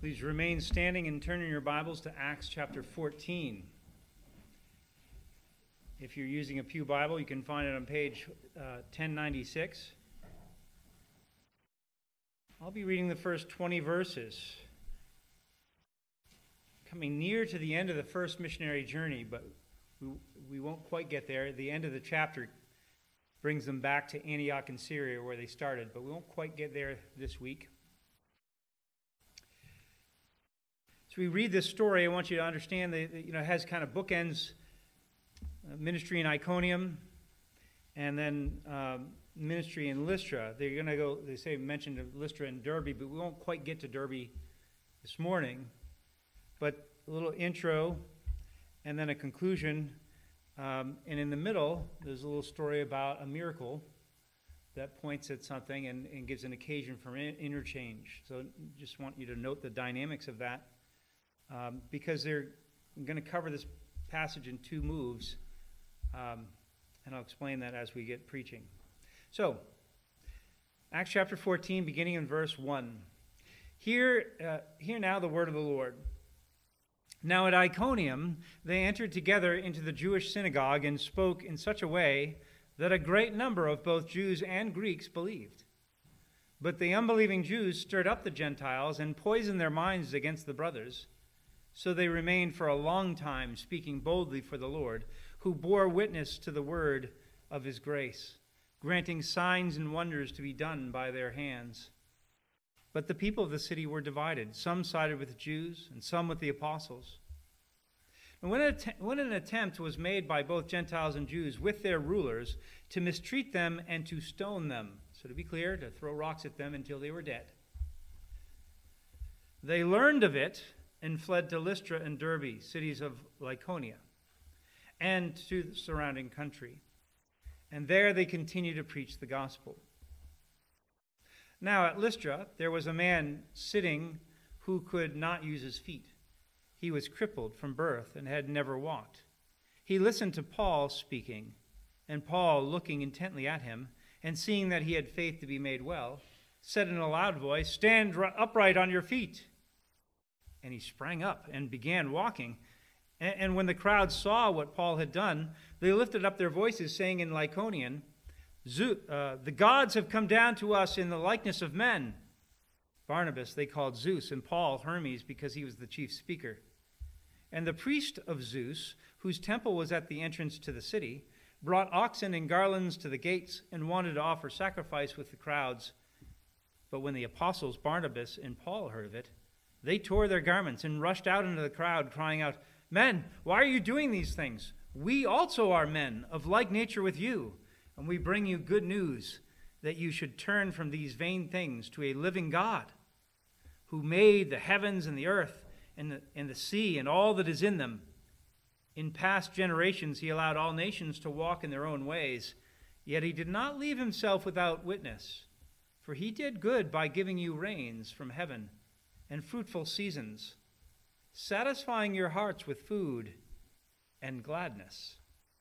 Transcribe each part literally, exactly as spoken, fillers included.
Please remain standing and turn in your Bibles to Acts chapter fourteen. If you're using a Pew Bible, you can find it on page uh, ten ninety-six. I'll be reading the first twenty verses. Coming near to the end of the first missionary journey, but we, we won't quite get there. The end of the chapter brings them back to Antioch in Syria where they started, but we won't quite get there this week. So we read this story. I want you to understand that you know it has kind of bookends, uh, ministry in Iconium, and then um, ministry in Lystra. They're going to go. They say mentioned Lystra and Derbe, but we won't quite get to Derbe this morning. But a little intro, and then a conclusion, um, and in the middle there's a little story about a miracle that points at something and, and gives an occasion for in- interchange. So just want you to note the dynamics of that. Um, because they're going to cover this passage in two moves, um, and I'll explain that as we get preaching. So, Acts chapter fourteen, beginning in verse one. Hear, uh, hear now the word of the Lord. Now at Iconium they entered together into the Jewish synagogue and spoke in such a way that a great number of both Jews and Greeks believed. But the unbelieving Jews stirred up the Gentiles and poisoned their minds against the brothers. So they remained for a long time, speaking boldly for the Lord, who bore witness to the word of his grace, granting signs and wonders to be done by their hands. But the people of the city were divided. Some sided with the Jews, and some with the apostles. And when, att- when an attempt was made by both Gentiles and Jews with their rulers to mistreat them and to stone them, so to be clear, to throw rocks at them until they were dead, they learned of it and fled to Lystra and Derbe, cities of Lycaonia, and to the surrounding country. And there they continued to preach the gospel. Now at Lystra there was a man sitting who could not use his feet. He was crippled from birth and had never walked. He listened to Paul speaking, and Paul, looking intently at him, and seeing that he had faith to be made well, said in a loud voice, "Stand upright on your feet." And he sprang up and began walking. And when the crowd saw what Paul had done, they lifted up their voices, saying in Lycaonian, uh, "The gods have come down to us in the likeness of men." Barnabas they called Zeus, and Paul Hermes, because he was the chief speaker. And the priest of Zeus, whose temple was at the entrance to the city, brought oxen and garlands to the gates and wanted to offer sacrifice with the crowds. But when the apostles Barnabas and Paul heard of it, they tore their garments and rushed out into the crowd, crying out, "Men, why are you doing these things? We also are men of like nature with you, and we bring you good news that you should turn from these vain things to a living God, who made the heavens and the earth and the, and the sea and all that is in them. In past generations he allowed all nations to walk in their own ways, yet he did not leave himself without witness, for he did good by giving you rains from heaven and fruitful seasons, satisfying your hearts with food and gladness."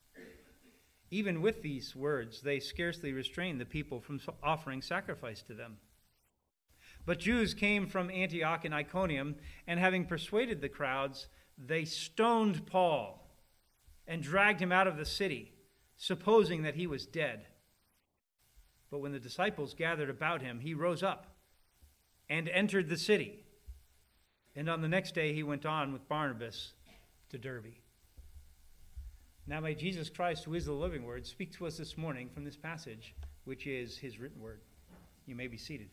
Even with these words, they scarcely restrained the people from offering sacrifice to them. But Jews came from Antioch and Iconium, and having persuaded the crowds, they stoned Paul and dragged him out of the city, supposing that he was dead. But when the disciples gathered about him, he rose up and entered the city. And on the next day he went on with Barnabas to Derbe. Now may Jesus Christ, who is the living word, speak to us this morning from this passage, which is his written word. You may be seated.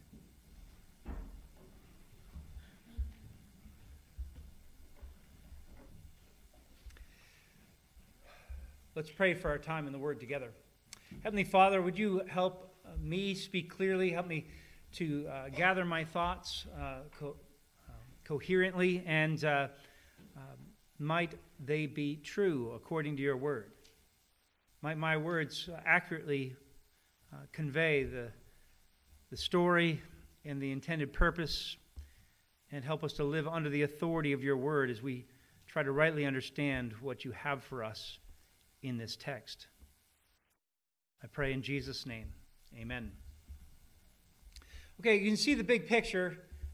Let's pray for our time in the word together. Heavenly Father, would you help me speak clearly? Help me to uh, gather my thoughts uh, co- coherently, and uh, uh, might they be true according to your word. Might my words accurately uh, convey the, the story and the intended purpose, and help us to live under the authority of your word as we try to rightly understand what you have for us in this text. I pray in Jesus' name. Amen. Okay, you can see the big picture.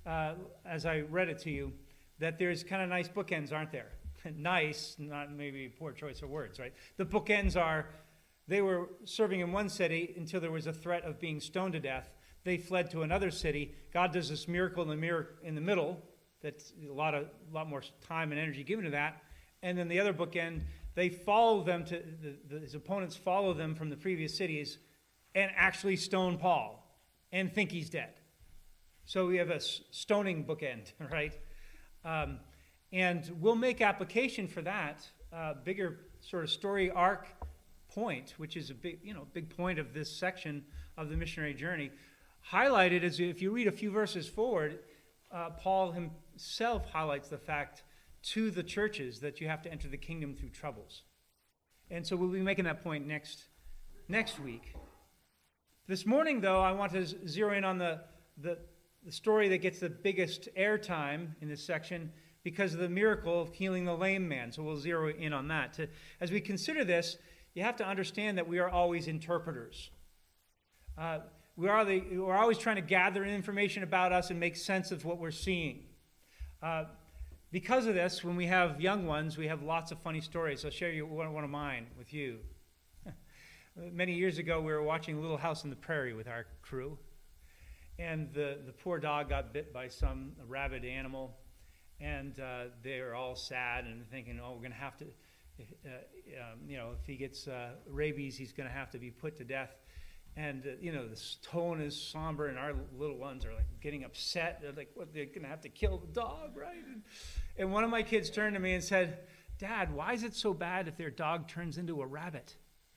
uh, as I read it to you, that there's kind of nice bookends, aren't there? Nice, not maybe a poor choice of words, right? The bookends are, they were serving in one city until there was a threat of being stoned to death. They fled to another city. God does this miracle in the, mir- in the middle. That's a lot of, a lot more time and energy given to that. And then the other bookend, they follow them to, the, the, his opponents follow them from the previous cities and actually stone Paul and think he's dead. So we have a stoning bookend, right? Um, and we'll make application for that uh, bigger sort of story arc point, which is a big, you know, big point of this section of the missionary journey. Highlighted as if you read a few verses forward, uh, Paul himself highlights the fact to the churches that you have to enter the kingdom through troubles. And so we'll be making that point next next week. This morning, though, I want to zero in on the, the, the story that gets the biggest airtime in this section because of the miracle of healing the lame man. So we'll zero in on that. To, as we consider this, you have to understand that we are always interpreters. Uh, we are the, we're always trying to gather information about us and make sense of what we're seeing. Uh, because of this, when we have young ones, we have lots of funny stories. I'll share you one, one of mine with you. Many years ago, we were watching Little House on the Prairie with our crew. And the, the poor dog got bit by some rabid animal. And uh, they were all sad and thinking, oh, we're going to have to, uh, um, you know, if he gets uh, rabies, he's going to have to be put to death. And, uh, you know, the tone is somber, and our little ones are, like, getting upset. They're like, what, they're going to have to kill the dog, right? And, and one of my kids turned to me and said, Dad, why is it so bad if their dog turns into a rabbit?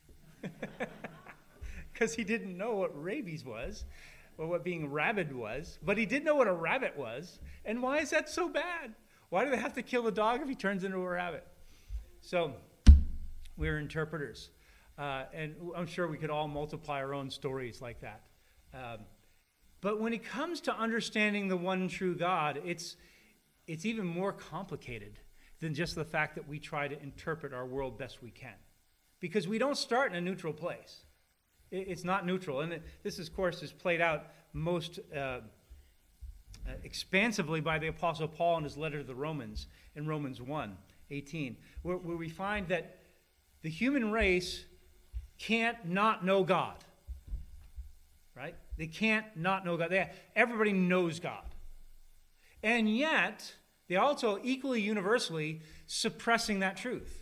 Because he didn't know what rabies was, or what being rabid was, but he did know what a rabbit was. And why is that so bad? Why do they have to kill the dog if he turns into a rabbit? So we're interpreters. Uh, and I'm sure we could all multiply our own stories like that. Um, but when it comes to understanding the one true God, it's, it's even more complicated than just the fact that we try to interpret our world best we can. Because we don't start in a neutral place. It's not neutral. And this, of course, is played out most uh, uh, expansively by the Apostle Paul in his letter to the Romans in Romans one eighteen, where, where we find that the human race can't not know God. Right? They can't not know God. They, everybody knows God. And yet, they also equally universally suppressing that truth.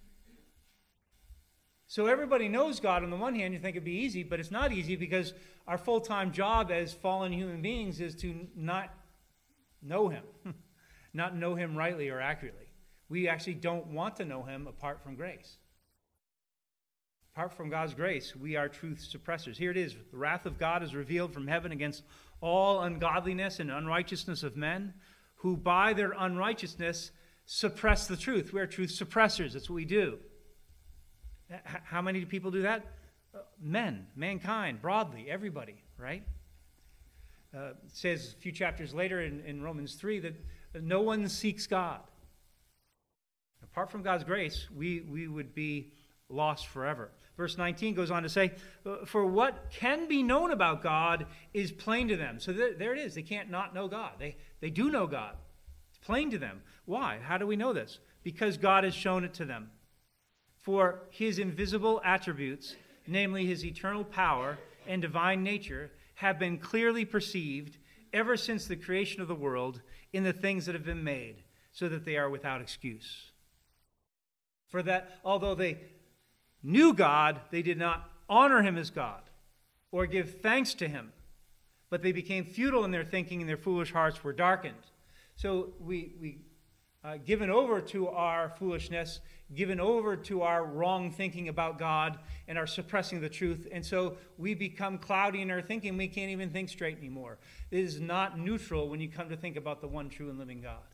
So everybody knows God on the one hand, you think it'd be easy, but it's not easy because our full-time job as fallen human beings is to not know him, not know him rightly or accurately. We actually don't want to know him apart from grace. Apart from God's grace, we are truth suppressors. Here it is. The wrath of God is revealed from heaven against all ungodliness and unrighteousness of men who by their unrighteousness suppress the truth. We are truth suppressors. That's what we do. How many people do that? Uh, men, mankind, broadly, everybody, right? Uh, it says a few chapters later in, in Romans three that no one seeks God. Apart from God's grace, we, we would be lost forever. Verse nineteen goes on to say, for what can be known about God is plain to them. So there, there it is. They can't not know God. They, they do know God. It's plain to them. Why? How do we know this? Because God has shown it to them. For his invisible attributes, namely his eternal power and divine nature, have been clearly perceived ever since the creation of the world in the things that have been made, so that they are without excuse. For that, although they knew God, they did not honor him as God or give thanks to him, but they became futile in their thinking and their foolish hearts were darkened. So we, we uh, given over to our foolishness, given over to our wrong thinking about God and our suppressing the truth. And so we become cloudy in our thinking. We can't even think straight anymore. It is not neutral when you come to think about the one true and living God.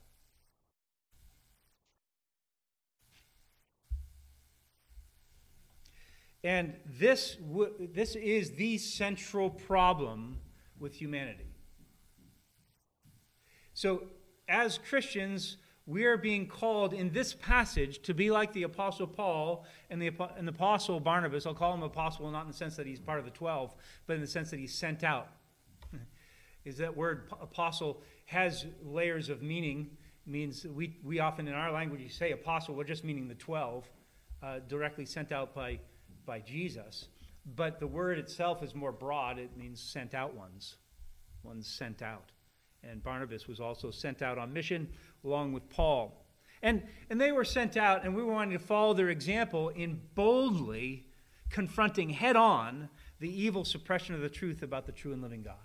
And this, this is the central problem with humanity. So as Christians, we are being called in this passage to be like the Apostle Paul and the, and the Apostle Barnabas. I'll call him Apostle not in the sense that he's part of the twelve, but in the sense that he's sent out. is that word apostle has layers of meaning. It means we, we often in our language you say apostle, we're just meaning the twelve, uh, directly sent out by, by Jesus. But the word itself is more broad. It means sent out ones, ones sent out. And Barnabas was also sent out on mission along with Paul. And, and they were sent out, and we wanted to follow their example in boldly confronting head-on the evil suppression of the truth about the true and living God.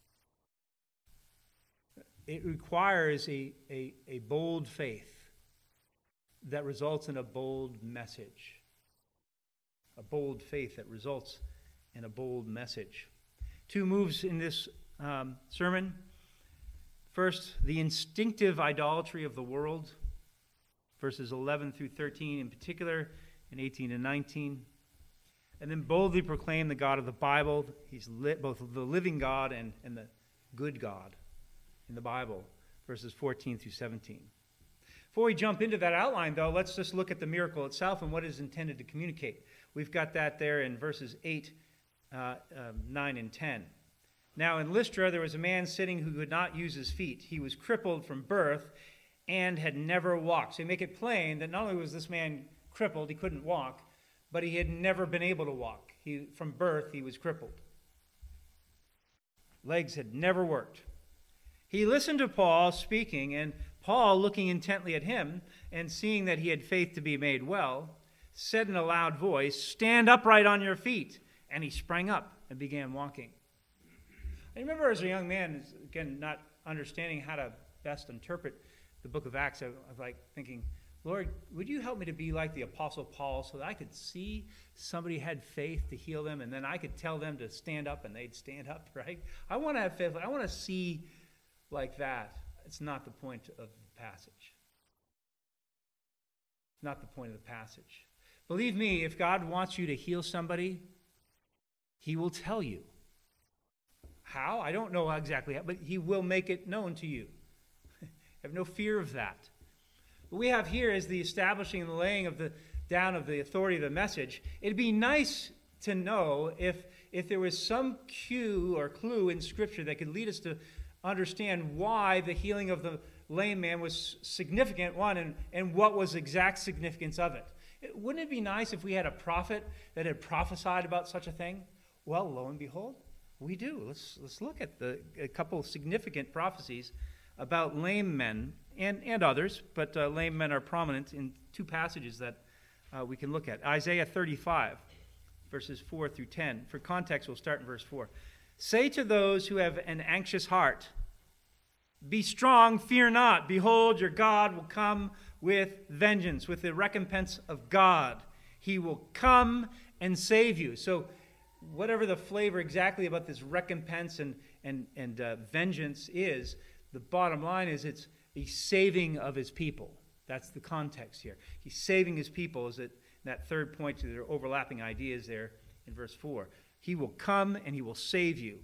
It requires a, a, a bold faith that results in a bold message. A bold faith that results in a bold message. Two moves in this um, sermon. First, the instinctive idolatry of the world, verses eleven through thirteen in particular, and eighteen and nineteen. And then boldly proclaim the God of the Bible. He's lit, both the living God and, and the good God in the Bible, verses fourteen through seventeen. Before we jump into that outline, though, let's just look at the miracle itself and what it is intended to communicate. We've got that there in verses eight, uh, um, nine, and ten. Now in Lystra there was a man sitting who could not use his feet. He was crippled from birth and had never walked. So they make it plain that not only was this man crippled, he couldn't walk, but he had never been able to walk. He, from birth, he was crippled. Legs had never worked. He listened to Paul speaking, and Paul, looking intently at him and seeing that he had faith to be made well, said in a loud voice, "Stand upright on your feet." And he sprang up and began walking. I remember as a young man, again, not understanding how to best interpret the book of Acts, I was like thinking, Lord, would you help me to be like the Apostle Paul so that I could see somebody had faith to heal them and then I could tell them to stand up and they'd stand up, right? I want to have faith. I want to see like that. It's not the point of the passage. Not the point of the passage. Believe me, if God wants you to heal somebody, he will tell you. How? I don't know exactly how, but he will make it known to you. Have no fear of that. What we have here is the establishing and the laying of the down of the authority of the message. It'd be nice to know if, if there was some cue or clue in Scripture that could lead us to understand why the healing of the lame man was significant, one, and, and what was the exact significance of it. it. Wouldn't it be nice if we had a prophet that had prophesied about such a thing? Well, lo and behold, we do. Let's, let's look at the, a couple of significant prophecies about lame men and, and others, but uh, lame men are prominent in two passages that uh, we can look at. Isaiah thirty-five, verses four through ten. For context, we'll start in verse four. Say to those who have an anxious heart, be strong, fear not. Behold, your God will come with vengeance, with the recompense of God. He will come and save you. So whatever the flavor exactly about this recompense and, and, and uh, vengeance is, the bottom line is it's the saving of his people. That's the context here. He's saving his people. Is it that third point to their overlapping ideas there in verse four. He will come and he will save you.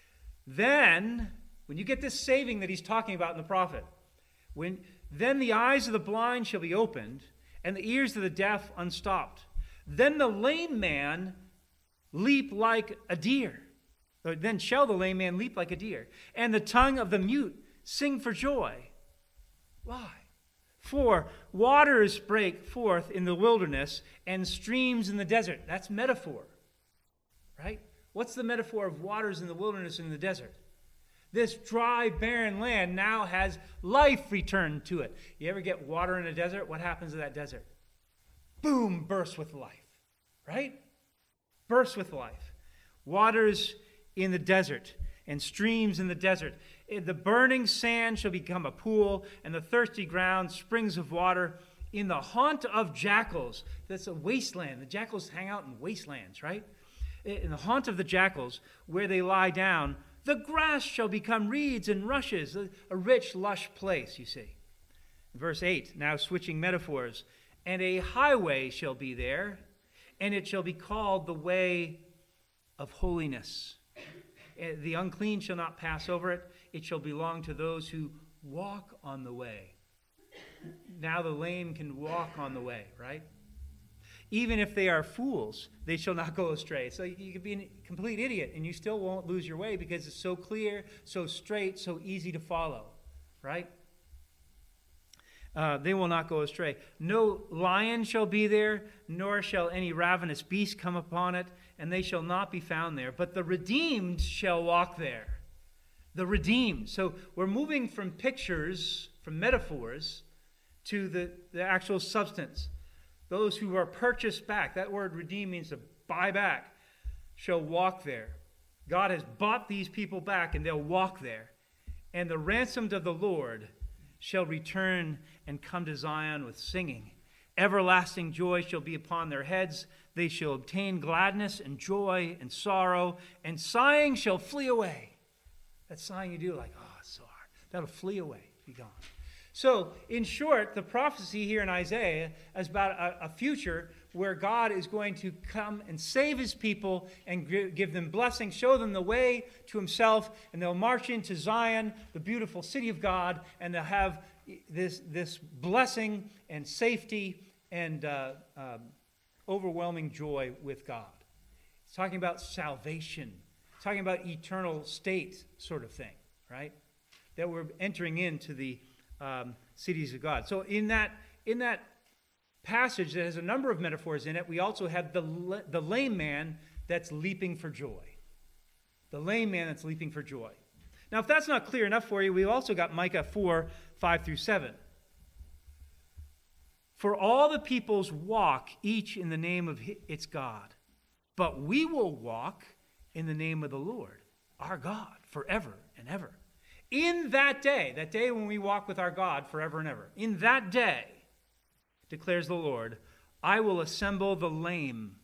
Then, when you get this saving that he's talking about in the prophet, when then the eyes of the blind shall be opened and the ears of the deaf unstopped. Then the lame man leap like a deer. Or then shall the lame man leap like a deer, and the tongue of the mute sing for joy. Why? For waters break forth in the wilderness and streams in the desert. That's metaphor, right? What's the metaphor of waters in the wilderness and in the desert? This dry, barren land now has life returned to it. You ever get water in a desert? What happens to that desert? Boom, bursts with life, right? Bursts with life. Waters in the desert and streams in the desert. The burning sand shall become a pool, and the thirsty ground springs of water. In the haunt of jackals, that's a wasteland. The jackals hang out in wastelands, right? In the haunt of the jackals, where they lie down, the grass shall become reeds and rushes, a, a rich, lush place, you see. Verse eight, now switching metaphors. And a highway shall be there, and it shall be called the way of holiness. The unclean shall not pass over it. It shall belong to those who walk on the way. Now the lame can walk on the way, right? Even if they are fools, they shall not go astray. So you could be a complete idiot, and you still won't lose your way because it's so clear, so straight, so easy to follow, right? Uh, they will not go astray. No lion shall be there, nor shall any ravenous beast come upon it, and they shall not be found there. But the redeemed shall walk there. The redeemed. So we're moving from pictures, from metaphors, to the, the actual substance. Those who are purchased back, that word redeem means to buy back, shall walk there. God has bought these people back, and they'll walk there. And the ransomed of the Lord shall return and come to Zion with singing. Everlasting joy shall be upon their heads. They shall obtain gladness and joy and sorrow, and sighing shall flee away. That sighing you do like, oh, it's so hard. That'll flee away, be gone. So, in short, the prophecy here in Isaiah is about a, a future where God is going to come and save his people and give them blessing, show them the way to himself, and they'll march into Zion, the beautiful city of God, and they'll have this, this blessing and safety and uh, um, overwhelming joy with God. It's talking about salvation. It's talking about eternal state sort of thing, right? That we're entering into the um, cities of God. So in that, in that passage that has a number of metaphors in it, we also have the, the lame man that's leaping for joy. The lame man that's leaping for joy. Now, if that's not clear enough for you, we've also got Micah four, five through seven. For all the peoples walk, each in the name of its God, but we will walk in the name of the Lord, our God, forever and ever. In that day, that day when we walk with our God forever and ever, in that day, declares the Lord, I will assemble the lame.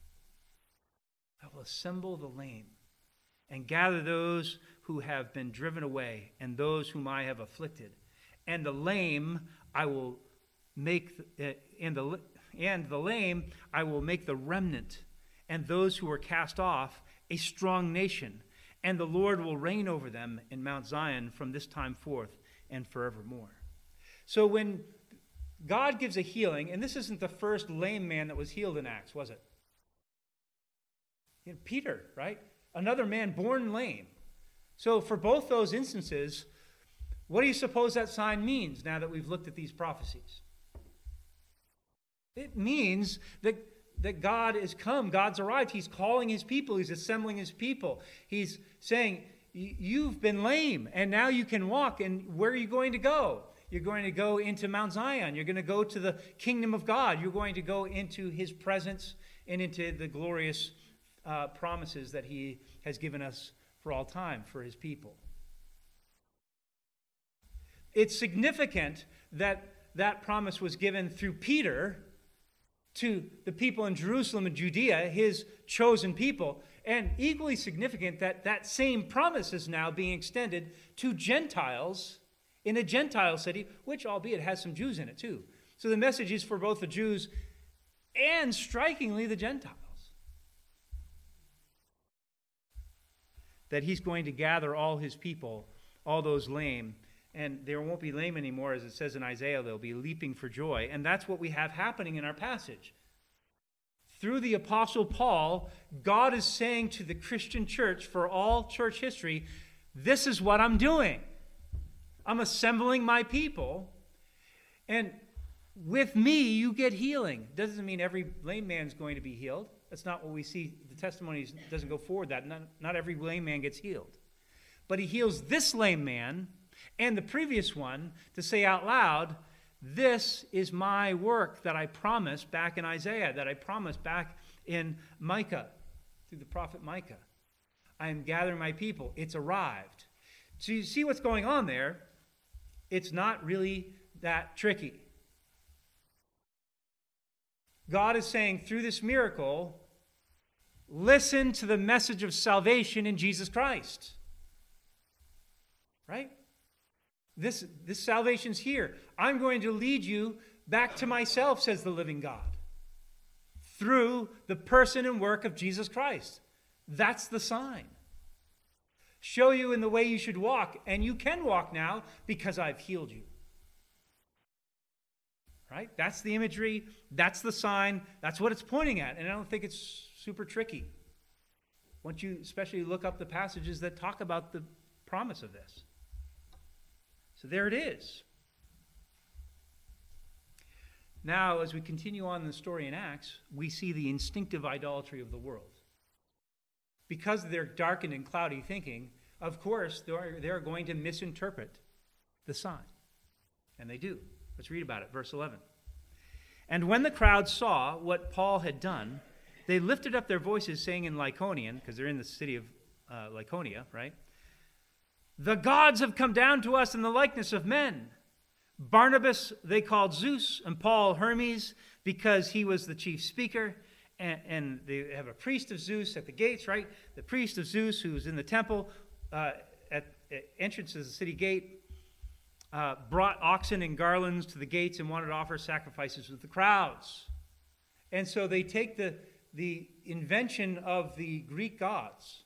I will assemble the lame and gather those who have been driven away and those whom I have afflicted. And the lame I will make, uh, and, the, and the lame I will make the remnant, and those who were cast off a strong nation. And the Lord will reign over them in Mount Zion from this time forth and forevermore. So when God gives a healing, and this isn't the first lame man that was healed in Acts, was it? You know, Peter, right? Another man born lame. So for both those instances, what do you suppose that sign means now that we've looked at these prophecies? It means that, that God has come, God's arrived. He's calling his people, he's assembling his people. He's saying, you've been lame, and now you can walk, and where are you going to go? You're going to go into Mount Zion. You're going to go to the kingdom of God. You're going to go into his presence and into the glorious uh, promises that he has given us for all time for his people. It's significant that that promise was given through Peter to the people in Jerusalem and Judea, his chosen people, and equally significant that that same promise is now being extended to Gentiles in a Gentile city, which albeit has some Jews in it too. So the message is for both the Jews and, strikingly, the Gentiles. That he's going to gather all his people, all those lame, and there won't be lame anymore, as it says in Isaiah, they'll be leaping for joy. And that's what we have happening in our passage. Through the Apostle Paul, God is saying to the Christian church, for all church history, this is what I'm doing. I'm assembling my people, and with me you get healing. Doesn't mean every lame man's going to be healed. That's not what we see. The testimony doesn't go forward that. Not, not every lame man gets healed. But he heals this lame man and the previous one to say out loud, this is my work that I promised back in Isaiah, that I promised back in Micah, through the prophet Micah. I am gathering my people. It's arrived. So you see what's going on there. It's not really that tricky. God is saying through this miracle, listen to the message of salvation in Jesus Christ. Right? This, this salvation's here. I'm going to lead you back to myself, says the living God, through the person and work of Jesus Christ. That's the sign. Show you in the way you should walk, and you can walk now because I've healed you. right? That's the imagery. That's the sign. That's what it's pointing at. And I don't think it's super tricky. Once you especially look up the passages that talk about the promise of this. So there it is. Now, as we continue on in the story in Acts, we see the instinctive idolatry of the world. Because of their darkened and cloudy thinking, of course, they're, they're going to misinterpret the sign. And they do. Let's read about it. Verse eleven. And when the crowd saw what Paul had done, they lifted up their voices, saying in Lycaonian, because they're in the city of uh, Lycaonia, right? The gods have come down to us in the likeness of men. Barnabas they called Zeus, and Paul Hermes, because he was the chief speaker. And, and they have a priest of Zeus at the gates, right? The priest of Zeus, who's in the temple uh, at, at entrance to the city gate, uh, brought oxen and garlands to the gates and wanted to offer sacrifices with the crowds. And so they take the, the invention of the Greek gods.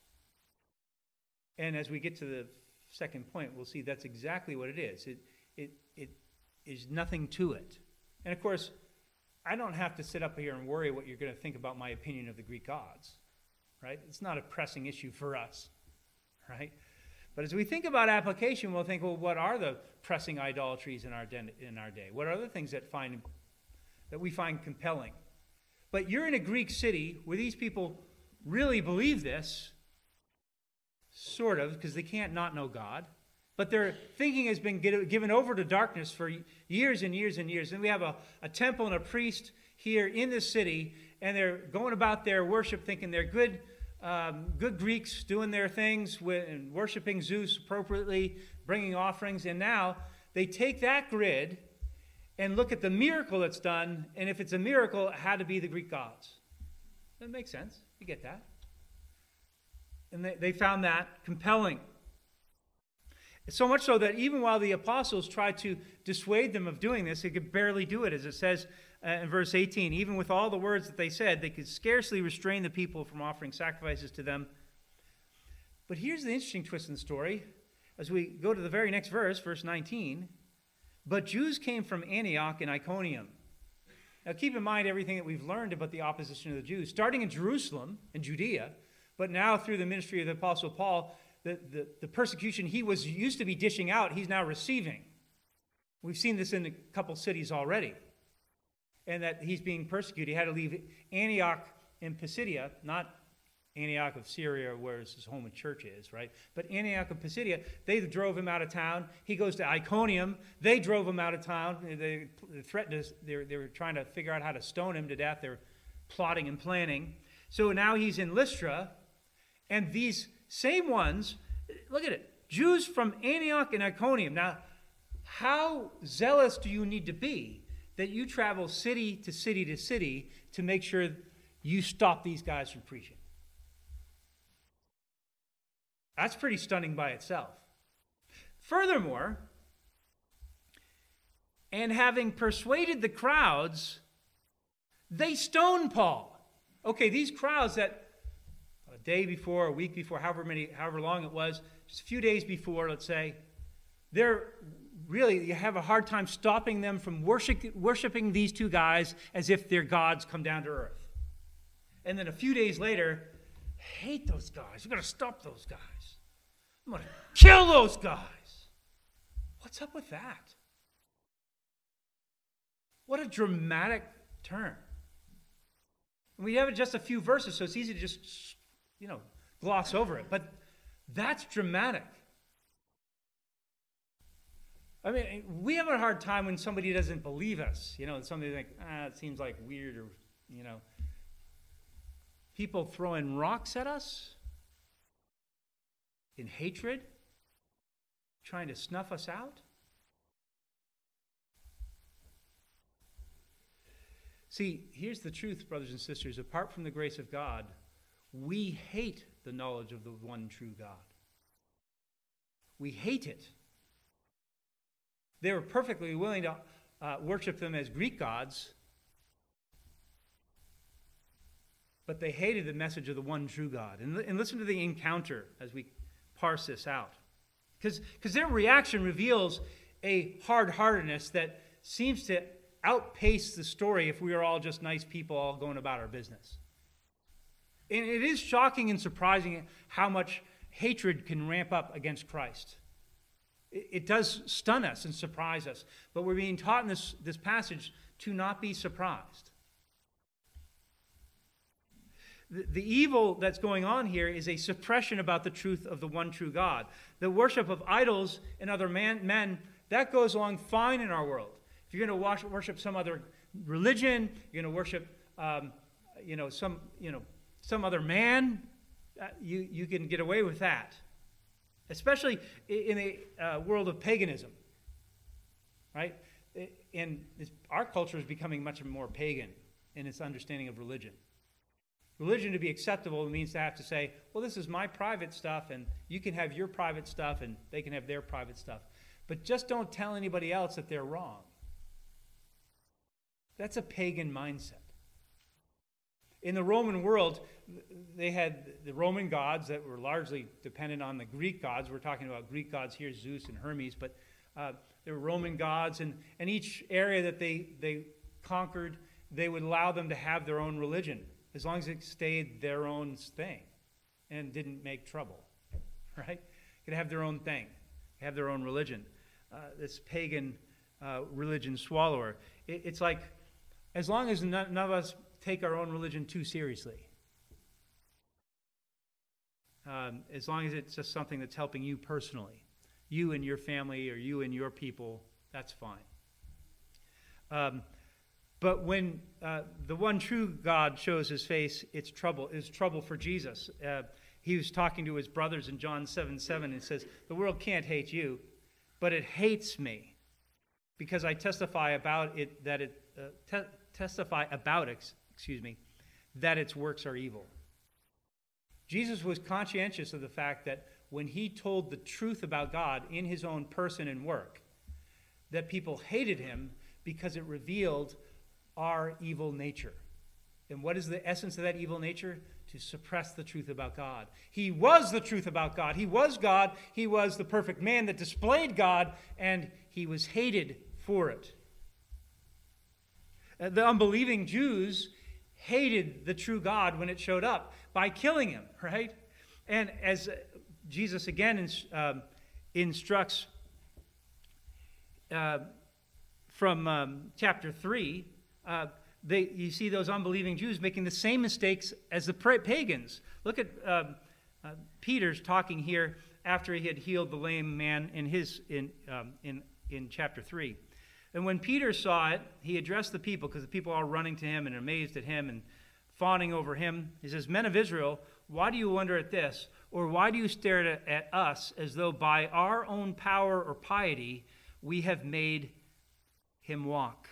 And as we get to the second point, we'll see that's exactly what it is. It, it, it is nothing to it. And of course, I don't have to sit up here and worry what you're going to think about my opinion of the Greek gods, right? It's not a pressing issue for us, right? But as we think about application, we'll think, well, what are the pressing idolatries in our, den- in our day? What are the things that, find, that we find compelling? But you're in a Greek city where these people really believe this, sort of, because they can't not know God. But their thinking has been given over to darkness for years and years and years. And we have a, a temple and a priest here in the city, and they're going about their worship thinking they're good um, good Greeks doing their things with, and worshiping Zeus appropriately, bringing offerings. And now they take that grid and look at the miracle that's done, and if it's a miracle, it had to be the Greek gods. That makes sense. You get that. And they, they found that compelling. So much so that even while the apostles tried to dissuade them of doing this, they could barely do it. As it says uh, in verse eighteen, even with all the words that they said, they could scarcely restrain the people from offering sacrifices to them. But here's the interesting twist in the story. As we go to the very next verse, verse nineteen, but Jews came from Antioch and Iconium. Now keep in mind everything that we've learned about the opposition of the Jews, starting in Jerusalem and Judea, but now through the ministry of the Apostle Paul, The, the, the persecution he was used to be dishing out, he's now receiving. We've seen this in a couple cities already. And that he's being persecuted. He had to leave Antioch in Pisidia, not Antioch of Syria, where his home and church is, right? But Antioch of Pisidia, they drove him out of town. He goes to Iconium. They drove him out of town. They threatened us. They were, they were trying to figure out how to stone him to death. They were plotting and planning. So now he's in Lystra, and these same ones, look at it, Jews from Antioch and Iconium. Now, how zealous do you need to be that you travel city to city to city to make sure you stop these guys from preaching? That's pretty stunning by itself. Furthermore, and having persuaded the crowds, they stone Paul. Okay, these crowds that a day before, a week before, however many, however long it was, just a few days before, let's say, they're really, you have a hard time stopping them from worship, worshiping these two guys as if their gods come down to earth. And then a few days later, hate those guys. We've got to stop those guys. I'm going to kill those guys. What's up with that? What a dramatic turn. And we have just a few verses, so it's easy to just, you know, gloss over it. But that's dramatic. I mean, we have a hard time when somebody doesn't believe us. You know, somebody like, ah, it seems like weird, or, you know. People throwing rocks at us in hatred, trying to snuff us out. See, here's the truth, brothers and sisters. Apart from the grace of God, we hate the knowledge of the one true God. We hate it. They were perfectly willing to uh, worship them as Greek gods, but they hated the message of the one true God. And, and listen to the encounter as we parse this out. Because their reaction reveals a hard-heartedness that seems to outpace the story if we are all just nice people all going about our business. And it is shocking and surprising how much hatred can ramp up against Christ. It, it does stun us and surprise us. But we're being taught in this, this passage to not be surprised. The, the evil that's going on here is a suppression about the truth of the one true God. The worship of idols and other man, men, that goes along fine in our world. If you're going to worship some other religion, you're going to worship, um, you know, some, you know, some other man, uh, you, you can get away with that. Especially in the uh, world of paganism, right? And our culture is becoming much more pagan in its understanding of religion. Religion, to be acceptable, means to have to say, well, this is my private stuff, and you can have your private stuff, and they can have their private stuff. But just don't tell anybody else that they're wrong. That's a pagan mindset. In the Roman world, they had the Roman gods that were largely dependent on the Greek gods. We're talking about Greek gods here, Zeus and Hermes, but uh, there were Roman gods, and, and each area that they, they conquered, they would allow them to have their own religion, as long as it stayed their own thing and didn't make trouble, right? Could have their own thing, have their own religion. Uh, this pagan uh, religion swallower. It, it's like, as long as none, none of us take our own religion too seriously, um, as long as it's just something that's helping you personally, you and your family or you and your people, that's fine. Um, but when uh, the one true God shows his face, it's trouble. It's trouble for Jesus. Uh, he was talking to his brothers in John seven seven and says, the world can't hate you, but it hates me because I testify about it that it uh, te- testify about it, excuse me, that its works are evil. Jesus was conscientious of the fact that when he told the truth about God in his own person and work, that people hated him because it revealed our evil nature. And what is the essence of that evil nature? To suppress the truth about God. He was the truth about God. He was God. He was the perfect man that displayed God, and he was hated for it. Uh, the unbelieving Jews hated the true God when it showed up by killing him, right? And as Jesus again ins- um, instructs uh, from um, chapter three, uh, they, you see those unbelieving Jews making the same mistakes as the pagans. Look at uh, uh, Peter's talking here after he had healed the lame man in his in um, in in chapter three. And when Peter saw it, he addressed the people, because the people are running to him and amazed at him and fawning over him. He says, "Men of Israel, why do you wonder at this? Or why do you stare at, at us as though by our own power or piety we have made him walk?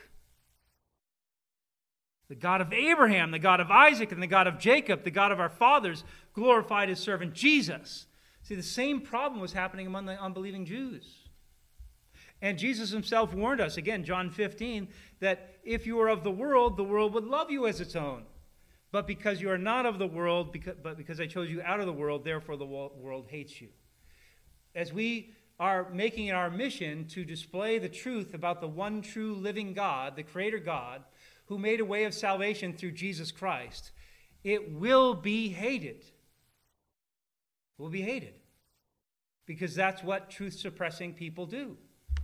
The God of Abraham, the God of Isaac, and the God of Jacob, the God of our fathers, glorified his servant Jesus." See, the same problem was happening among the unbelieving Jews. And Jesus himself warned us, again, John fifteen, that if you are of the world, the world would love you as its own. But because you are not of the world, because, but because I chose you out of the world, therefore the world hates you. As we are making it our mission to display the truth about the one true living God, the Creator God, who made a way of salvation through Jesus Christ, it will be hated. It will be hated. Because that's what truth-suppressing people do.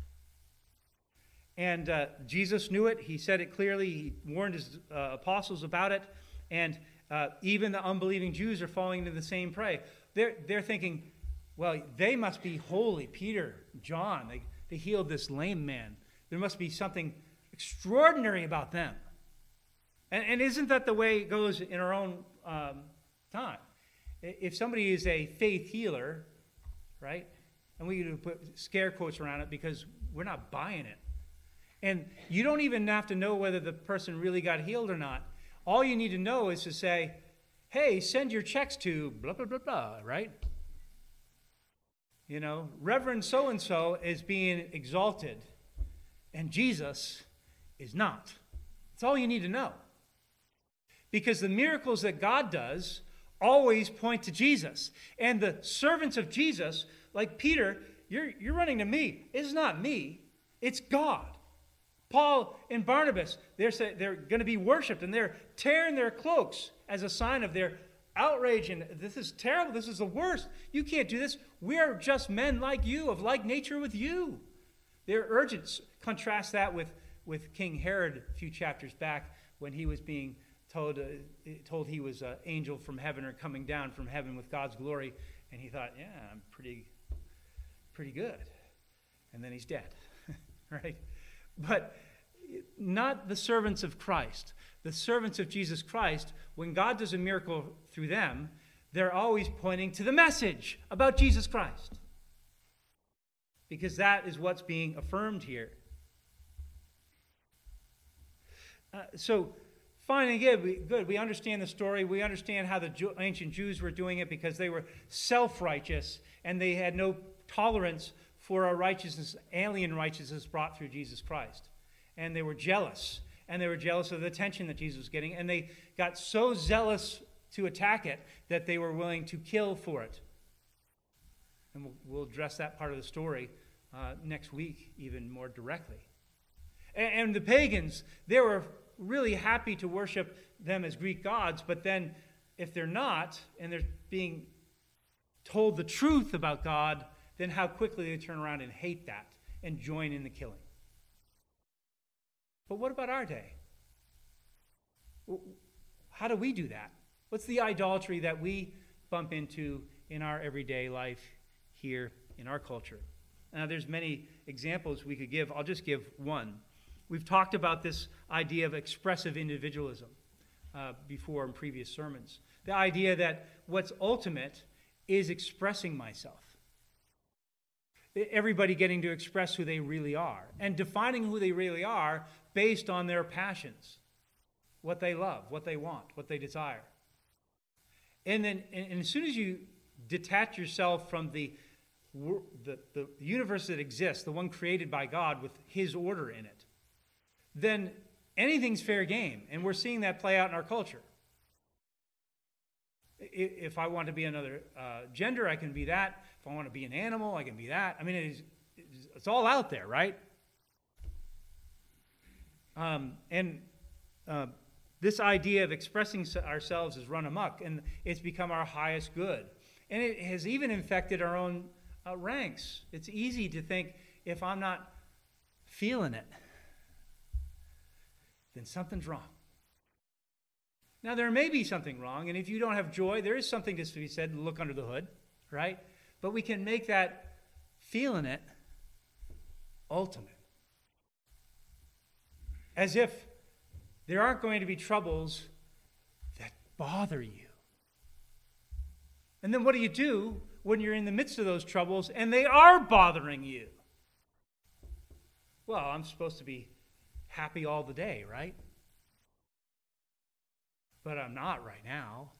And uh, Jesus knew it. He said it clearly. He warned his uh, apostles about it. And uh, even the unbelieving Jews are falling into the same prey. They're, they're thinking, well, they must be holy. Peter, John, they, they healed this lame man. There must be something extraordinary about them. And, and isn't that the way it goes in our own um, time? If somebody is a faith healer, right, and we can put scare quotes around it because we're not buying it. And you don't even have to know whether the person really got healed or not. All you need to know is to say, hey, send your checks to blah, blah, blah, blah, right? You know, Reverend so-and-so is being exalted, and Jesus is not. That's all you need to know. Because the miracles that God does always point to Jesus. And the servants of Jesus, like Peter, you're, you're running to me. It's not me. It's God. Paul and Barnabas, they're, say, they're going to be worshipped, and they're tearing their cloaks as a sign of their outrage, and this is terrible, this is the worst. You can't do this. We are just men like you, of like nature with you. They're urgent. Contrast that with, with King Herod a few chapters back when he was being told, uh, told he was an angel from heaven or coming down from heaven with God's glory, and he thought, yeah, I'm pretty, pretty good. And then he's dead, right? But not the servants of Christ. The servants of Jesus Christ, when God does a miracle through them, they're always pointing to the message about Jesus Christ. Because that is what's being affirmed here. Uh, so, fine and good we, good. we understand the story. We understand how the Jew, ancient Jews were doing it because they were self-righteous and they had no tolerance for a righteousness, alien righteousness brought through Jesus Christ. And they were jealous. And they were jealous of the attention that Jesus was getting. And they got so zealous to attack it that they were willing to kill for it. And we'll, we'll address that part of the story uh, next week even more directly. And, and the pagans, they were really happy to worship them as Greek gods. But then if they're not, and they're being told the truth about God, then how quickly they turn around and hate that and join in the killing. But what about our day? How do we do that? What's the idolatry that we bump into in our everyday life here in our culture? Now, there's many examples we could give. I'll just give one. We've talked about this idea of expressive individualism uh, before in previous sermons. The idea that what's ultimate is expressing myself. Everybody getting to express who they really are and defining who they really are based on their passions, what they love, what they want, what they desire. And then and as soon as you detach yourself from the, the, the universe that exists, the one created by God with his order in it, then anything's fair game. And we're seeing that play out in our culture. If I want to be another uh, gender, I can be that. If I want to be an animal, I can be that. I mean, it is, it's all out there, right? Um, and uh, this idea of expressing ourselves has run amok, and it's become our highest good. And it has even infected our own uh, ranks. It's easy to think, if I'm not feeling it, then something's wrong. Now, there may be something wrong, and if you don't have joy, there is something to be said, look under the hood, right? But we can make that feeling it ultimate. As if there aren't going to be troubles that bother you. And then what do you do when you're in the midst of those troubles and they are bothering you? Well, I'm supposed to be happy all the day, right? But I'm not right now.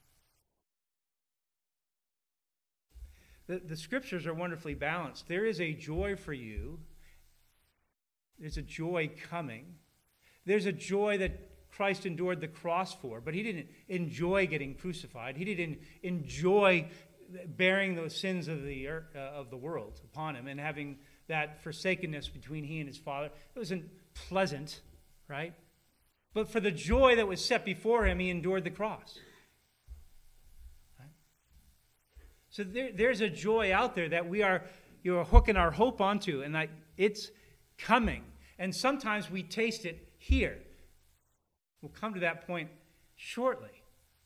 The, the scriptures are wonderfully balanced. There is a joy for you. There's a joy coming. There's a joy that Christ endured the cross for, but he didn't enjoy getting crucified. He didn't enjoy bearing those sins of the earth, uh, of the world upon him and having that forsakenness between he and his Father. It wasn't pleasant, right? But for the joy that was set before him, he endured the cross. Right? So there, there's a joy out there that we are you're hooking our hope onto, and that it's coming. And sometimes we taste it here. We'll come to that point shortly.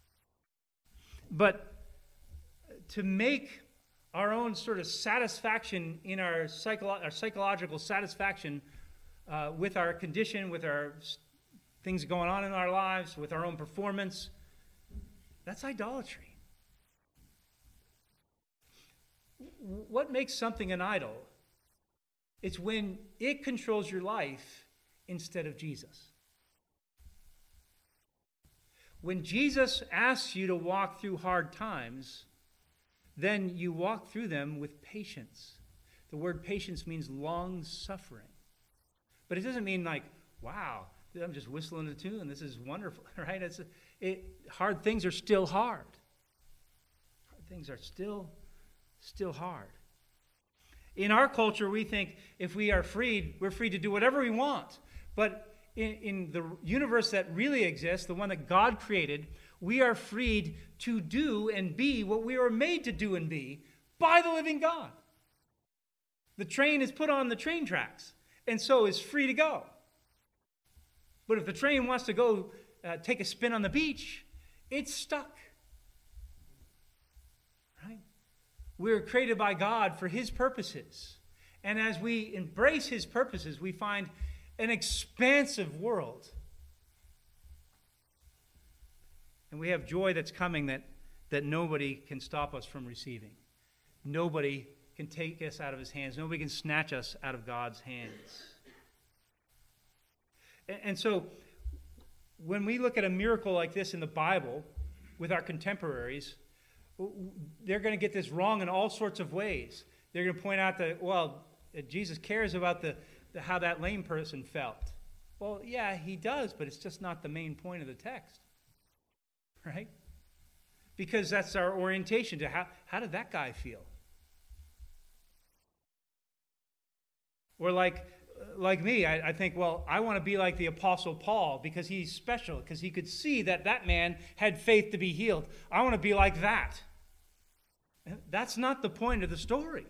But to make our own sort of satisfaction in our, psycholo- our psychological satisfaction uh, with our condition, with our things going on in our lives, with our own performance, that's idolatry. What makes something an idol? It's when it controls your life instead of Jesus. When Jesus asks you to walk through hard times, then you walk through them with patience. The word patience means long suffering. But it doesn't mean like, wow, I'm just whistling a tune. This is wonderful, right? It's it, hard things are still hard. Hard things are still, still hard. In our culture, we think if we are freed, we're free to do whatever we want. But in, in the universe that really exists, the one that God created, we are freed to do and be what we were made to do and be by the living God. The train is put on the train tracks, and so is free to go. But if the train wants to go uh, take a spin on the beach, it's stuck. Right? We're created by God for his purposes. And as we embrace his purposes, we find an expansive world. And we have joy that's coming that, that nobody can stop us from receiving. Nobody can take us out of his hands. Nobody can snatch us out of God's hands. And, and so, when we look at a miracle like this in the Bible with our contemporaries, they're going to get this wrong in all sorts of ways. They're going to point out that, well, Jesus cares about the, the how that lame person felt. Well, yeah, he does, but it's just not the main point of the text. Right? Because that's our orientation to how, how did that guy feel? Or like, like me, I, I think, well, I want to be like the Apostle Paul because he's special, because he could see that that man had faith to be healed. I want to be like that. That's not the point of the story.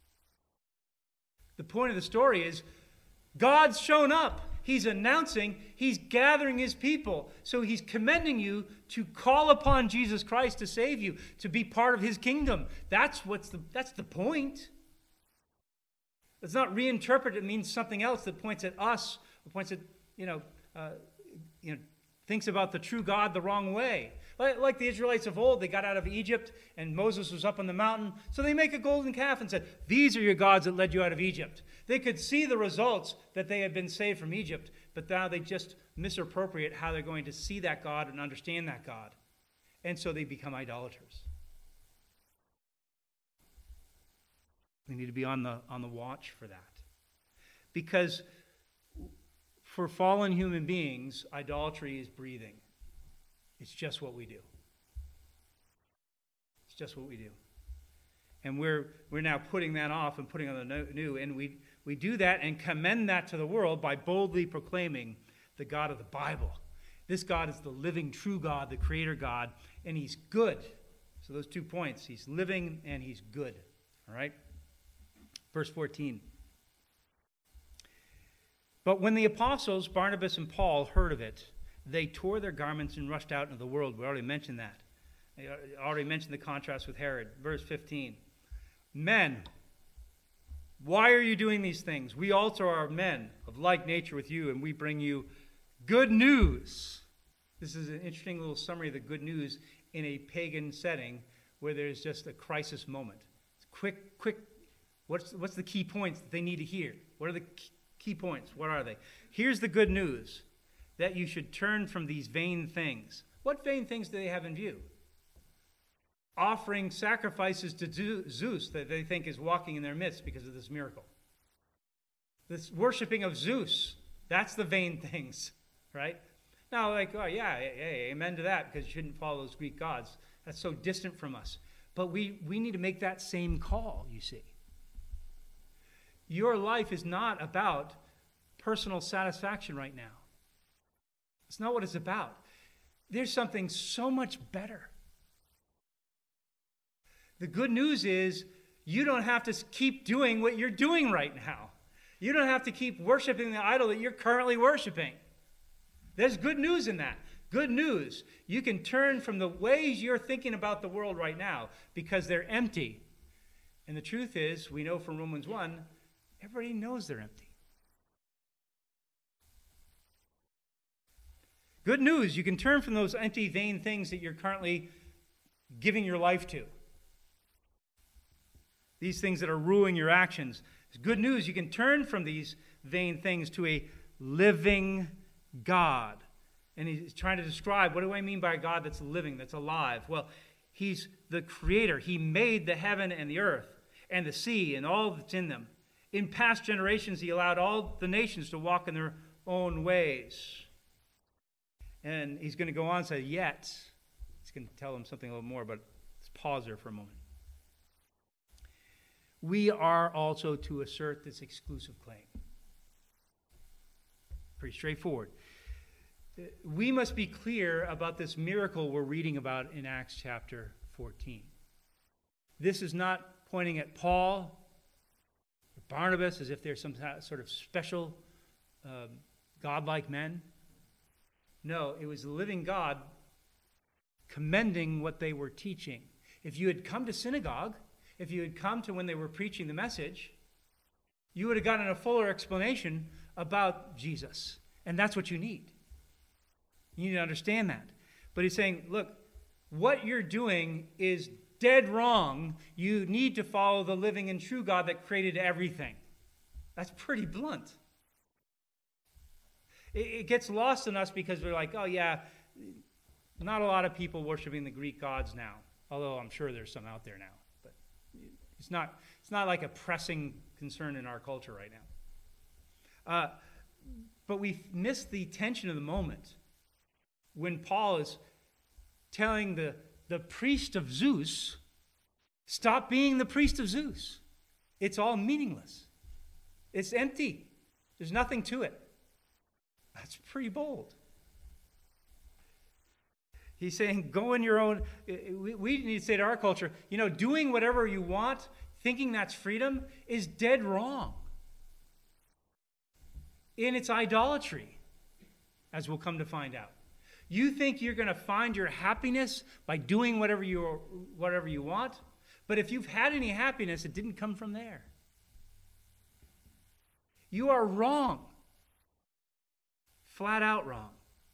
The point of the story is God's shown up. He's announcing, he's gathering his people. So he's commending you to call upon Jesus Christ to save you, to be part of his kingdom. That's what's the that's the point. It's not reinterpreted. It means something else that points at us, or points at, you know, uh, you know, thinks about the true God the wrong way. Like, like the Israelites of old, they got out of Egypt, and Moses was up on the mountain. So they make a golden calf and said, these are your gods that led you out of Egypt. They could see the results that they had been saved from Egypt, but now they just misappropriate how they're going to see that God and understand that God. And so they become idolaters. We need to be on the, on the watch for that. Because for fallen human beings, idolatry is breathing. It's just what we do. It's just what we do. And we're we're now putting that off and putting on the new. And we, we do that and commend that to the world by boldly proclaiming the God of the Bible. This God is the living, true God, the creator God, and he's good. So those two points, he's living and he's good. All right? Verse fourteen. But when the apostles, Barnabas and Paul, heard of it, they tore their garments and rushed out into the world. We already mentioned that. I already mentioned the contrast with Herod. Verse fifteen. Men, why are you doing these things? We also are men of like nature with you, and we bring you good news. This is an interesting little summary of the good news in a pagan setting where there's just a crisis moment. Quick, quick, what's, what's the key points that they need to hear? What are the key points? What are they? Here's the good news, that you should turn from these vain things. What vain things do they have in view? Offering sacrifices to Zeus that they think is walking in their midst because of this miracle. This worshiping of Zeus, that's the vain things, right? Now, like, oh yeah, hey, amen to that, because you shouldn't follow those Greek gods. That's so distant from us. But we, we need to make that same call, you see. Your life is not about personal satisfaction right now. It's not what it's about. There's something so much better. The good news is you don't have to keep doing what you're doing right now. You don't have to keep worshiping the idol that you're currently worshiping. There's good news in that. Good news. You can turn from the ways you're thinking about the world right now because they're empty. And the truth is, we know from Romans one, everybody knows they're empty. Good news, you can turn from those empty, vain things that you're currently giving your life to. These things that are ruining your actions. It's good news, you can turn from these vain things to a living God. And he's trying to describe, what do I mean by a God that's living, that's alive? Well, he's the creator. He made the heaven and the earth and the sea and all that's in them. In past generations, he allowed all the nations to walk in their own ways. And he's going to go on and say, yet. He's going to tell them something a little more, but let's pause there for a moment. We are also to assert this exclusive claim. Pretty straightforward. We must be clear about this miracle we're reading about in Acts chapter fourteen. This is not pointing at Paul or Barnabas as if they're some sort of special, um, godlike men. No, it was the living God commending what they were teaching. If you had come to synagogue, if you had come to when they were preaching the message, you would have gotten a fuller explanation about Jesus. And that's what you need. You need to understand that. But he's saying, look, what you're doing is dead wrong. You need to follow the living and true God that created everything. That's pretty blunt. It, it gets lost in us because we're like, oh yeah, not a lot of people worshiping the Greek gods now. Although I'm sure there's some out there now. But it's not, it's not like a pressing concern in our culture right now. Uh, but we miss the tension of the moment when Paul is telling the, the priest of Zeus, stop being the priest of Zeus. It's all meaningless. It's empty. There's nothing to it. That's pretty bold. He's saying, go in your own, we, we need to say to our culture, you know, doing whatever you want, thinking that's freedom, is dead wrong. And it's idolatry, as we'll come to find out. You think you're going to find your happiness by doing whatever you whatever you want, but if you've had any happiness, it didn't come from there. You are wrong. Flat out wrong.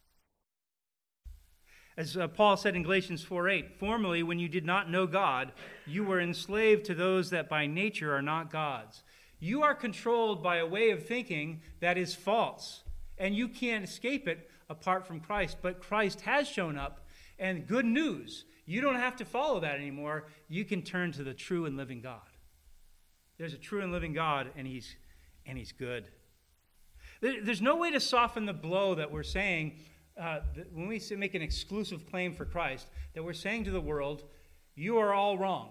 As uh, Paul said in Galatians four eight, formerly when you did not know God, you were enslaved to those that by nature are not God's. You are controlled by a way of thinking that is false, and you can't escape it apart from Christ. But Christ has shown up, and good news, you don't have to follow that anymore. You can turn to the true and living God. There's a true and living God, and he's, and he's good. There's no way to soften the blow that we're saying uh, that when we make an exclusive claim for Christ, that we're saying to the world, you are all wrong.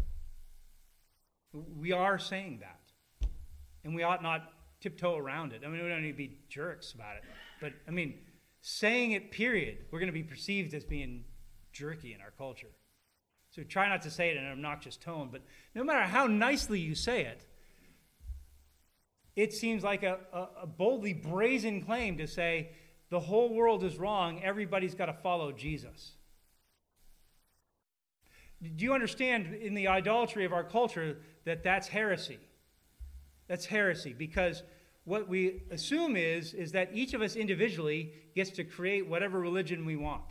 We are saying that. And we ought not tiptoe around it. I mean, we don't need to be jerks about it. But, I mean, saying it, period, we're going to be perceived as being jerky in our culture. So try not to say it in an obnoxious tone. But no matter how nicely you say it, it seems like a, a, a boldly brazen claim to say the whole world is wrong, everybody's got to follow Jesus. Do you understand in the idolatry of our culture that that's heresy? That's heresy, because what we assume is, is that each of us individually gets to create whatever religion we want.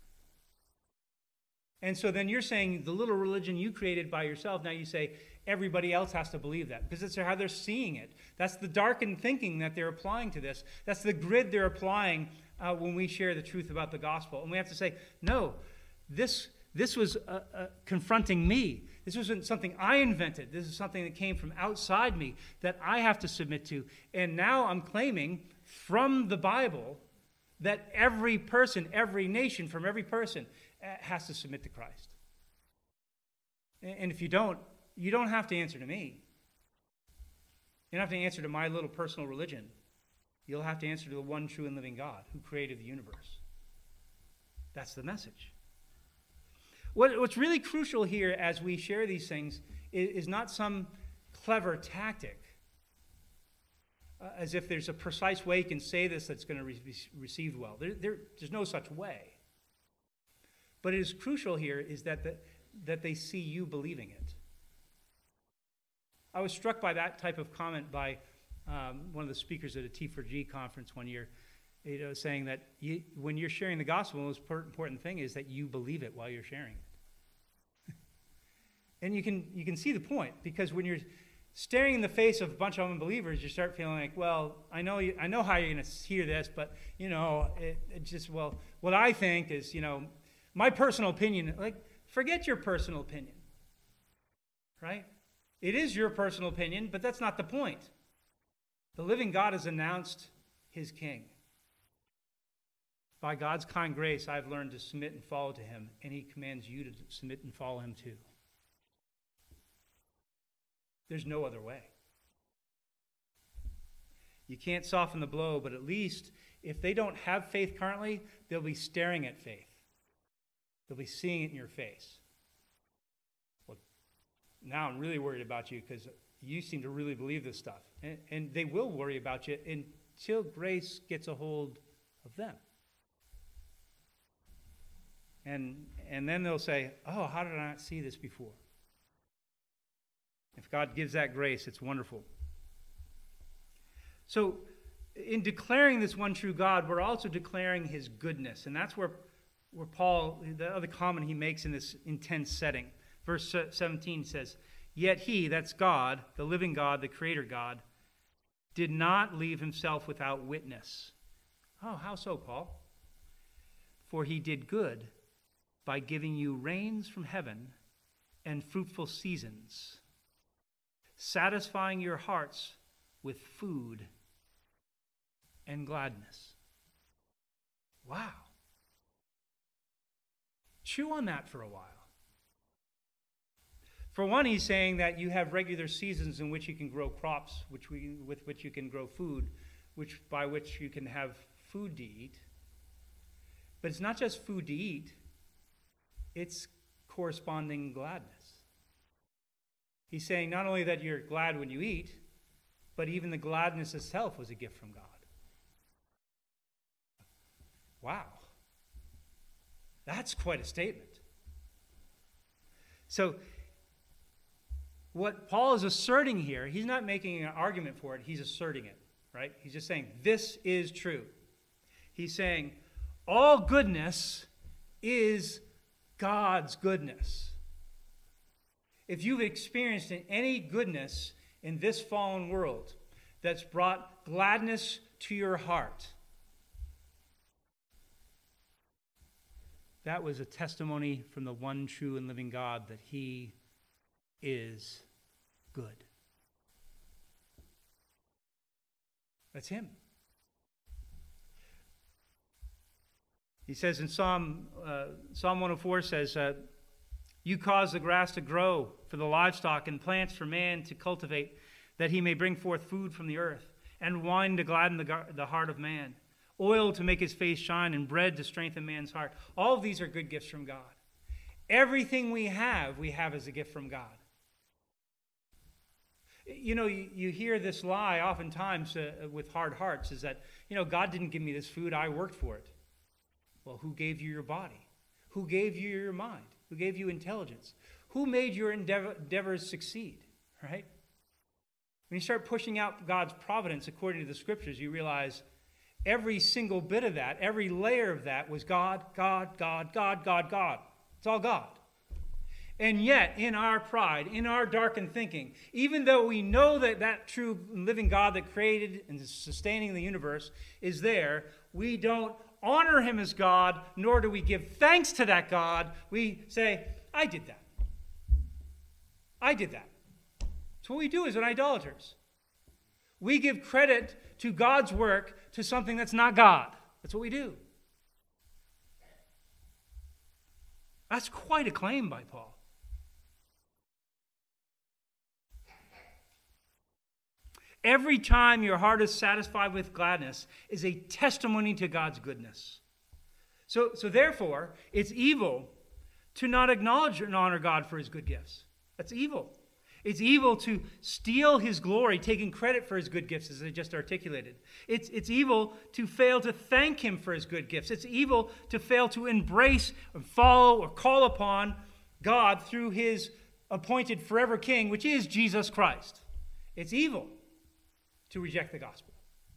And so then you're saying the little religion you created by yourself, now you say everybody else has to believe that, because that's how they're seeing it. That's the darkened thinking that they're applying to this. That's the grid they're applying uh, when we share the truth about the gospel. And we have to say, no, this, this was uh, uh, confronting me. This wasn't something I invented. This is something that came from outside me that I have to submit to. And now I'm claiming from the Bible that every person, every nation, from every person has to submit to Christ. And if you don't, you don't have to answer to me. You don't have to answer to my little personal religion. You'll have to answer to the one true and living God who created the universe. That's the message. What, what's really crucial here as we share these things is, is not some clever tactic, uh, as if there's a precise way you can say this that's going to be re- received well. There, there, there's no such way. But it is crucial here is that, the, that they see you believing it. I was struck by that type of comment by um, one of the speakers at a T four G conference one year, you know, saying that you, when you're sharing the gospel, the most important thing is that you believe it while you're sharing it. And you can you can see the point, because when you're staring in the face of a bunch of unbelievers, you start feeling like, well, I know you, I know how you're going to hear this, but you know, it, it just well, what I think is, you know, my personal opinion. Like, forget your personal opinion, right? It is your personal opinion, but that's not the point. The living God has announced his king. By God's kind grace, I've learned to submit and follow to him, and he commands you to submit and follow him too. There's no other way. You can't soften the blow, but at least if they don't have faith currently, they'll be staring at faith. They'll be seeing it in your face. Well, now I'm really worried about you because you seem to really believe this stuff. And, and they will worry about you until grace gets a hold of them. And, and then they'll say, oh, how did I not see this before? If God gives that grace, it's wonderful. So, in declaring this one true God, we're also declaring his goodness. And that's where, where Paul, the other comment he makes in this intense setting. Verse seventeen says, yet he, that's God, the living God, the creator God, did not leave himself without witness. Oh, how so, Paul? For he did good by giving you rains from heaven and fruitful seasons, satisfying your hearts with food and gladness. Wow. Chew on that for a while. For one, he's saying that you have regular seasons in which you can grow crops, which we, with which you can grow food, which by which you can have food to eat. But it's not just food to eat, it's corresponding gladness. He's saying not only that you're glad when you eat, but even the gladness itself was a gift from God. Wow. That's quite a statement. So, what Paul is asserting here, he's not making an argument for it, he's asserting it, right? He's just saying, this is true. He's saying, all goodness is God's goodness. If you've experienced any goodness in this fallen world that's brought gladness to your heart, that was a testimony from the one true and living God that he is good. That's him. He says in Psalm uh, Psalm one oh four says, uh, you cause the grass to grow for the livestock and plants for man to cultivate, that he may bring forth food from the earth, and wine to gladden the, the heart of man, oil to make his face shine, and bread to strengthen man's heart. All of these are good gifts from God. Everything we have, we have as a gift from God. You know, you, you hear this lie oftentimes uh, with hard hearts, is that, you know, God didn't give me this food, I worked for it. Well, who gave you your body? Who gave you your mind? Who gave you intelligence? Who made your endeavor, endeavors succeed, right? When you start pushing out God's providence according to the scriptures, you realize every single bit of that, every layer of that was God, God, God, God, God, God. It's all God. And yet, in our pride, in our darkened thinking, even though we know that that true living God that created and is sustaining the universe is there, we don't honor him as God, nor do we give thanks to that God. We say, I did that. I did that. That's what we do as idolaters. We give credit to God's work to something that's not God. That's what we do. That's quite a claim by Paul. Every time your heart is satisfied with gladness is a testimony to God's goodness. So, so therefore, it's evil to not acknowledge and honor God for his good gifts. That's evil. It's evil to steal his glory, taking credit for his good gifts, as I just articulated. It's, it's evil to fail to thank him for his good gifts. It's evil to fail to embrace or follow or call upon God through his appointed forever king, which is Jesus Christ. It's evil to reject the gospel.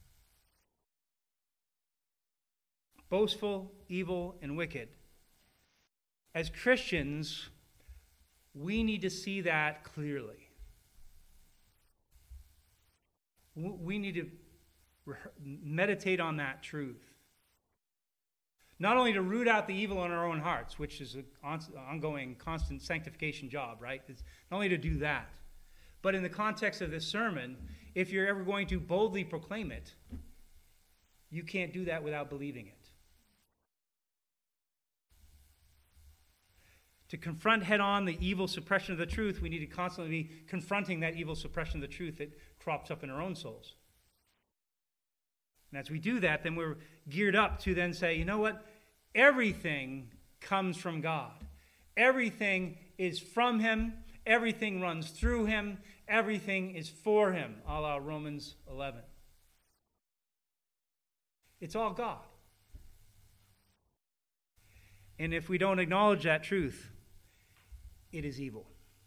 Boastful, evil, and wicked. As Christians, we need to see that clearly. We need to meditate on that truth. Not only to root out the evil in our own hearts, which is an ongoing, constant sanctification job, right? It's not only to do that, but in the context of this sermon, if you're ever going to boldly proclaim it, you can't do that without believing it. To confront head-on the evil suppression of the truth, we need to constantly be confronting that evil suppression of the truth that crops up in our own souls. And as we do that, then we're geared up to then say, you know what? Everything comes from God. Everything is from him. Everything runs through him. Everything is for him, a la Romans eleven. It's all God. And if we don't acknowledge that truth, it is evil.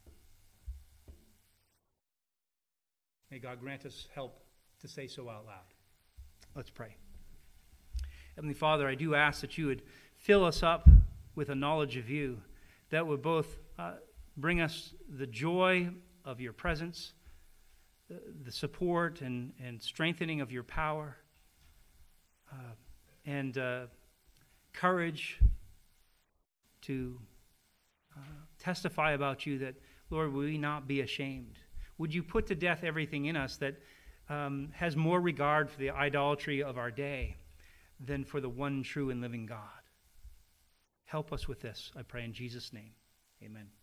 May God grant us help to say so out loud. Let's pray. Heavenly Father, I do ask that you would fill us up with a knowledge of you that would both uh, bring us the joy of your presence, the, the support and, and strengthening of your power, uh, and uh, courage to uh, testify about you that, Lord, will we not be ashamed? Would you put to death everything in us that um, has more regard for the idolatry of our day than for the one true and living God? Help us with this, I pray in Jesus' name. Amen.